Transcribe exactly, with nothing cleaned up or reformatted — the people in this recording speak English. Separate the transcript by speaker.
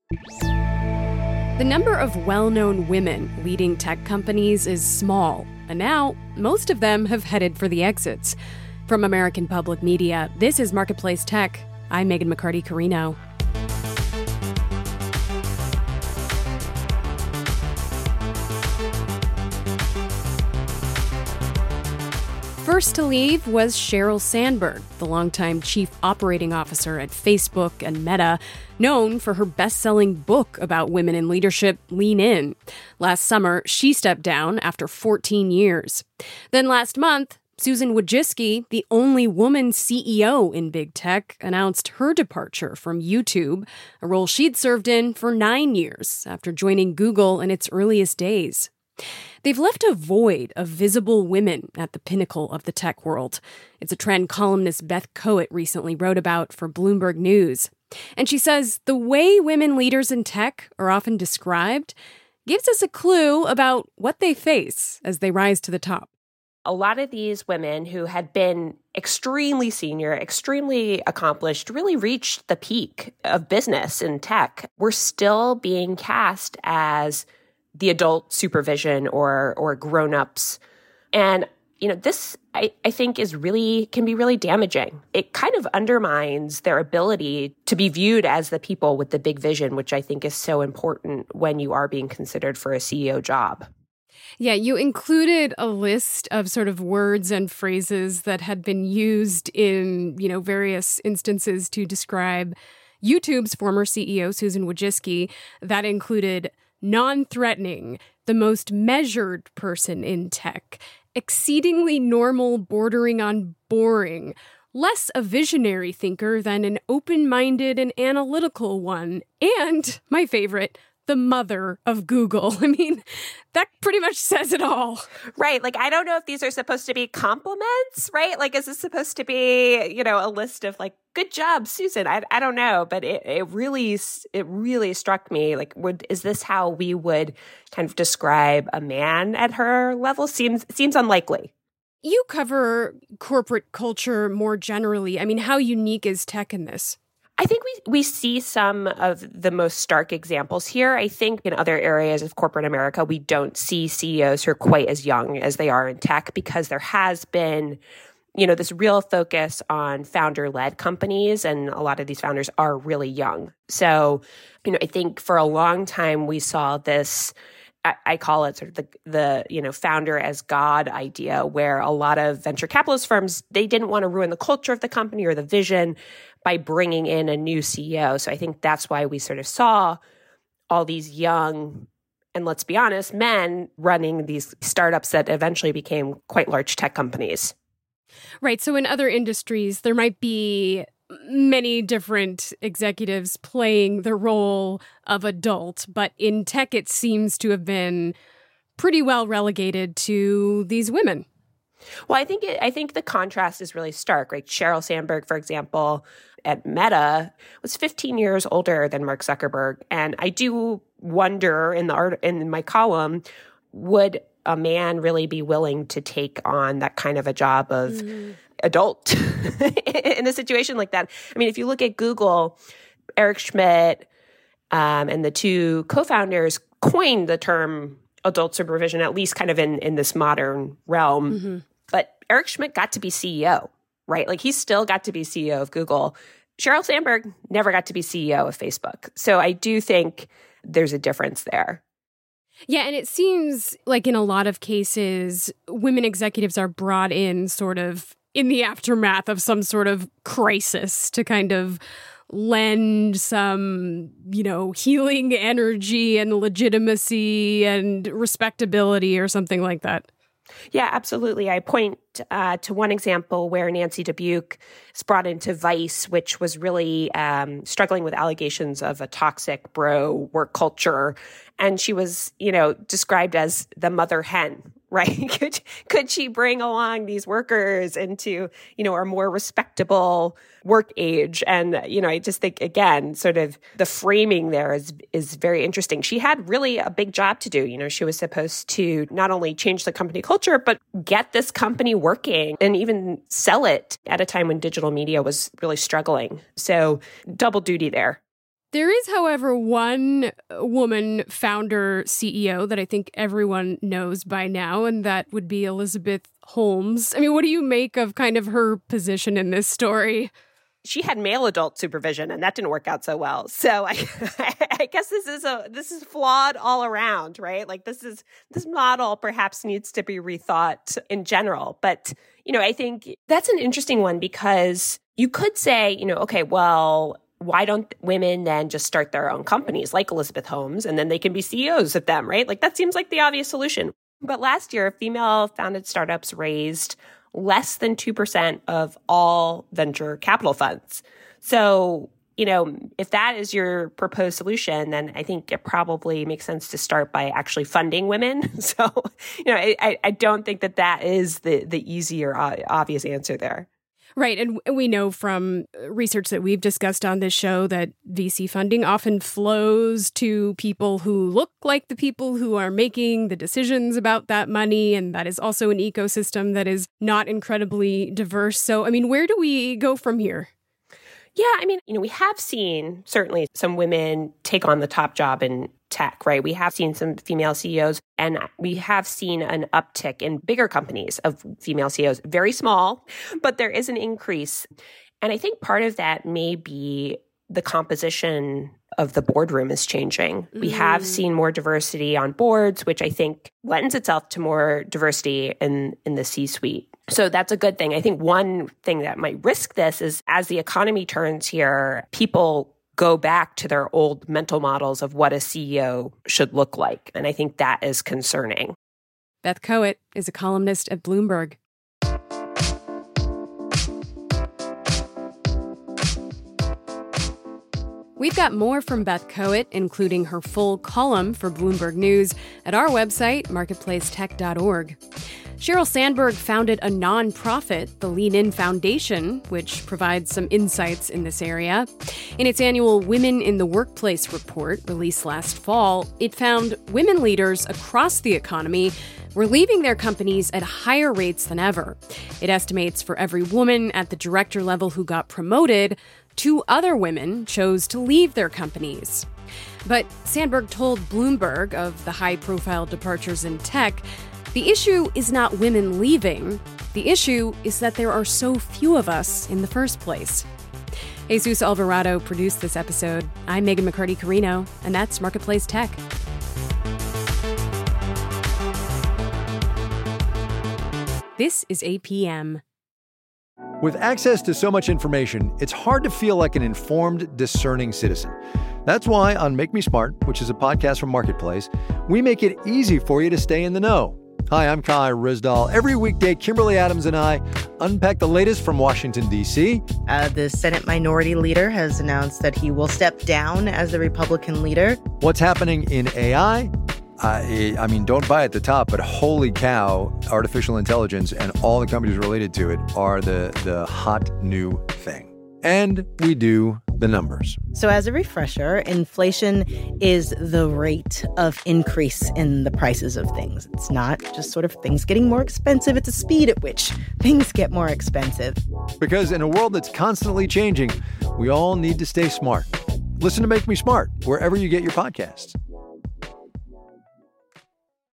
Speaker 1: The number of well-known women leading tech companies is small, and now most of them have headed for the exits. From American Public Media, this is Marketplace Tech. I'm Megan McCarty-Carino. First to leave was Sheryl Sandberg, the longtime chief operating officer at Facebook and Meta, known for her best-selling book about women in leadership, Lean In. Last summer, she stepped down after fourteen years. Then last month, Susan Wojcicki, the only woman C E O in big tech, announced her departure from YouTube, a role she'd served in for nine years after joining Google in its earliest days. They've left a void of visible women at the pinnacle of the tech world. It's a trend columnist Beth Koett recently wrote about for Bloomberg News. And she says the way women leaders in tech are often described gives us a clue about what they face as they rise to the top.
Speaker 2: A lot of these women who had been extremely senior, extremely accomplished, really reached the peak of business in tech, were still being cast as the adult supervision or or grown-ups. And, you know, this, I, I think, is really, can be really damaging. It kind of undermines their ability to be viewed as the people with the big vision, which I think is so important when you are being considered for a C E O job.
Speaker 1: Yeah, you included a list of sort of words and phrases that had been used in, you know, various instances to describe YouTube's former C E O, Susan Wojcicki. That included non-threatening, the most measured person in tech, exceedingly normal bordering on boring, less a visionary thinker than an open-minded and analytical one, and, my favorite, the mother of Google. I mean, that pretty much says it all.
Speaker 2: Right. Like, I don't know if these are supposed to be compliments, right? Like, is this supposed to be, you know, a list of like, good job, Susan? I, I don't know. But it, it really, it really struck me. Like, would, is this how we would kind of describe a man at her level? Seems, seems unlikely.
Speaker 1: You cover corporate culture more generally. I mean, how unique is tech in this?
Speaker 2: I think we we see some of the most stark examples here. I think in other areas of corporate America, we don't see C E Os who are quite as young as they are in tech because there has been, you know, this real focus on founder-led companies, and a lot of these founders are really young. So, you know, I think for a long time we saw this, I, I call it sort of the, the, you know, founder as God idea, where a lot of venture capitalist firms, they didn't want to ruin the culture of the company or the vision by bringing in a new C E O. So I think that's why we sort of saw all these young, and let's be honest, men running these startups that eventually became quite large tech companies.
Speaker 1: Right. So in other industries, there might be many different executives playing the role of adult, but in tech, it seems to have been pretty well relegated to these women.
Speaker 2: Well, I think it, I think the contrast is really stark, right? Sheryl Sandberg, for example, at Meta was fifteen years older than Mark Zuckerberg. And I do wonder in the art, in my column, would a man really be willing to take on that kind of a job of mm-hmm. adult in a situation like that? I mean, if you look at Google, Eric Schmidt um, and the two co-founders coined the term adult supervision, at least kind of in, in this modern realm. Mm-hmm. But Eric Schmidt got to be C E O, right? Like, he still got to be C E O of Google. Sheryl Sandberg never got to be C E O of Facebook. So I do think there's a difference there.
Speaker 1: Yeah, and it seems like in a lot of cases, women executives are brought in sort of in the aftermath of some sort of crisis to kind of lend some, you know, healing energy and legitimacy and respectability or something like that.
Speaker 2: Yeah, absolutely. I point uh, to one example where Nancy Dubuque is brought into Vice, which was really um, struggling with allegations of a toxic bro work culture. And she was, you know, described as the mother hen, right? could, could she bring along these workers into, you know, a more respectable work age? And, you know, I just think, again, sort of the framing there is is very interesting. She had really a big job to do. You know, she was supposed to not only change the company culture, but get this company working and even sell it at a time when digital media was really struggling. So double duty there.
Speaker 1: There is, however, one woman founder C E O that I think everyone knows by now, and that would be Elizabeth Holmes. I mean, what do you make of kind of her position in this story?
Speaker 2: She had male adult supervision, and that didn't work out so well. So I, I guess this is a this is flawed all around, right? Like this is this model perhaps needs to be rethought in general. But you know, I think that's an interesting one because you could say, you know, okay, well, why don't women then just start their own companies like Elizabeth Holmes, and then they can be C E Os of them, right? Like that seems like the obvious solution. But last year, female-founded startups raised less than two percent of all venture capital funds. So, you know, if that is your proposed solution, then I think it probably makes sense to start by actually funding women. So, you know, I, I don't think that that is the, the easier, uh, obvious answer there.
Speaker 1: Right. And we know from research that we've discussed on this show that V C funding often flows to people who look like the people who are making the decisions about that money. And that is also an ecosystem that is not incredibly diverse. So, I mean, where do we go from here?
Speaker 2: Yeah, I mean, you know, we have seen certainly some women take on the top job in tech, right? We have seen some female C E Os, and we have seen an uptick in bigger companies of female C E Os. Very small, but there is an increase. And I think part of that may be the composition of the boardroom is changing. Mm. We have seen more diversity on boards, which I think lends itself to more diversity in, in the C-suite. So that's a good thing. I think one thing that might risk this is as the economy turns here, people go back to their old mental models of what a C E O should look like. And I think that is concerning.
Speaker 1: Beth Kowitt is a columnist at Bloomberg. We've got more from Beth Kowitt, including her full column for Bloomberg News, at our website, marketplace tech dot org. Sheryl Sandberg founded a nonprofit, the Lean In Foundation, which provides some insights in this area. In its annual Women in the Workplace report, released last fall, it found women leaders across the economy were leaving their companies at higher rates than ever. It estimates for every woman at the director level who got promoted, two other women chose to leave their companies. But Sandberg told Bloomberg of the high-profile departures in tech, the issue is not women leaving. The issue is that there are so few of us in the first place. Jesus Alvarado produced this episode. I'm Megan McCarty-Carino, and that's Marketplace Tech. This is A P M.
Speaker 3: With access to so much information, it's hard to feel like an informed, discerning citizen. That's why on Make Me Smart, which is a podcast from Marketplace, we make it easy for you to stay in the know. Hi, I'm Kai Rizdal. Every weekday, Kimberly Adams and I unpack the latest from Washington, D C.
Speaker 4: Uh, the Senate Minority Leader has announced that he will step down as the Republican leader.
Speaker 3: What's happening in A I? Uh, I mean, don't buy at the top, but holy cow, artificial intelligence and all the companies related to it are the, the hot new thing. And we do the numbers.
Speaker 4: So as a refresher, inflation is the rate of increase in the prices of things. It's not just sort of things getting more expensive. It's the speed at which things get more expensive.
Speaker 3: Because in a world that's constantly changing, we all need to stay smart. Listen to Make Me Smart wherever you get your podcasts.